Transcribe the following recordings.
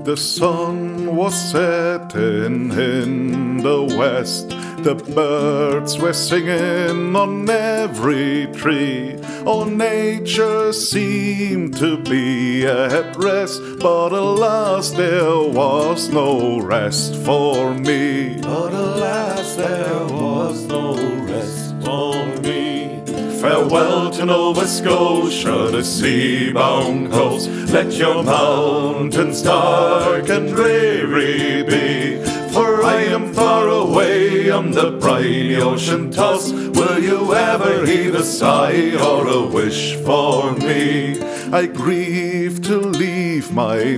The sun was setting in the west. The birds were singing on every tree. All nature seemed to be at rest, but alas, there was no rest for me. But alas, there was no rest for me. Farewell to Nova Scotia, the sea-bound coast. Let your mountains dark and dreary be, for I am far away on the briny ocean toss. Will you ever heave a sigh or a wish for me? I grieve to leave my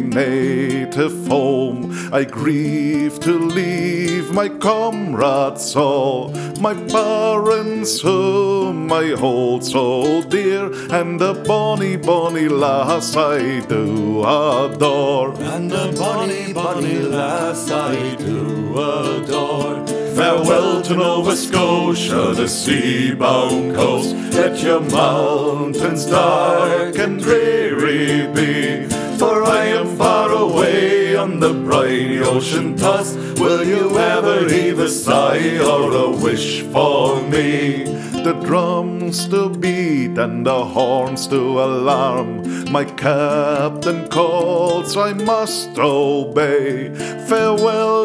native home. I grieve to leave my comrades all, my parents whom I hold so dear, and the bonny, bonny lass I do adore. And the bonny, bonny lass I do adore. Farewell to Nova Scotia, the sea-bound coast. Let your mountains dark and dreary be, for I am far away on the briny ocean toss. Will you ever heave a sigh or a wish for me? The drums to beat and the horns to alarm. My captain calls, I must obey. Farewell,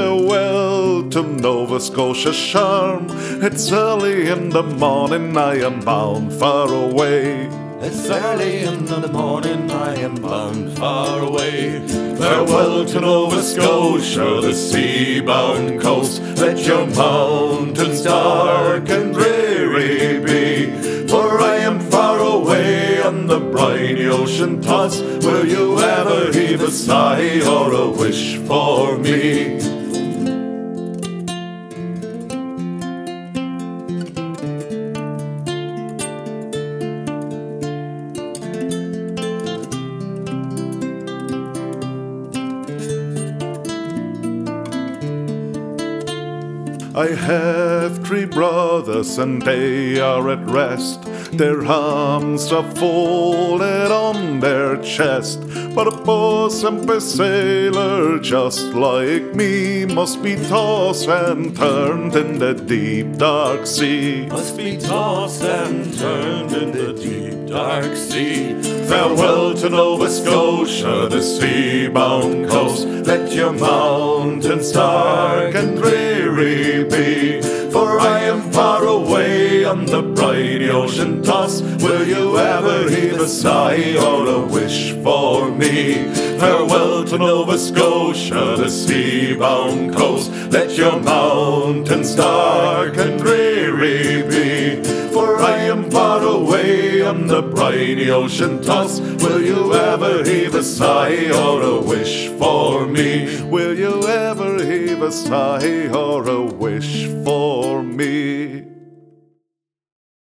farewell to Nova Scotia's charm. It's early in the morning, I am bound far away. It's early in the morning, I am bound far away. Farewell to Nova Scotia, the sea-bound coast. Let your mountains dark and dreary be, for I am far away on the briny ocean toss. Will you ever heave a sigh or a wish for me? I have 3 brothers and they are at rest. Their arms are folded on their chest, but a poor simple sailor just like me must be tossed and turned in the deep dark sea. Must be tossed and turned in the deep dark sea. Farewell to Nova Scotia, the sea-bound coast. Let your mountains dark and dreary be, for I am far away on the briny ocean toss. Will you ever heave a sigh or a wish for me? Farewell to Nova Scotia, the sea-bound coast. Let your mountains dark and dreary be, for I am far away on the briny ocean toss. Will you ever heave a sigh or a wish for me? Will you ever heave a sigh or a wish for me?